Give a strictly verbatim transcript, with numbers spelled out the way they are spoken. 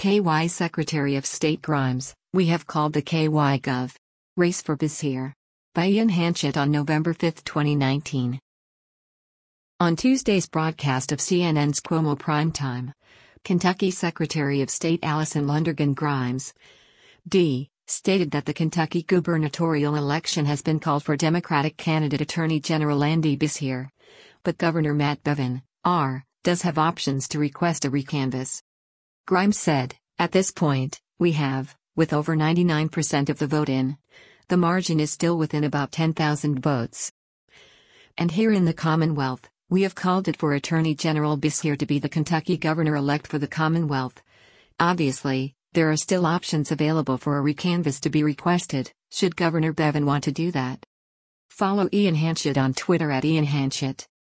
K Y Secretary of State Grimes, we have called the K Y Gov. Race for Bizhir. By Ian Hanchett on November fifth, twenty nineteen. On Tuesday's broadcast of C N N's Cuomo Primetime, Kentucky Secretary of State Allison Lundergan Grimes, D., stated that the Kentucky gubernatorial election has been called for Democratic candidate Attorney General Andy Beshear, but Governor Matt Bevin, R., does have options to request a recanvass. Grimes said, "At this point, we have, with over ninety-nine percent of the vote in, the margin is still within about ten thousand votes. And here in the Commonwealth, we have called it for Attorney General Beshear to be the Kentucky governor-elect for the Commonwealth. Obviously, there are still options available for a recanvass to be requested, should Governor Bevin want to do that." Follow Ian Hanchett on Twitter at Ian Hanchett.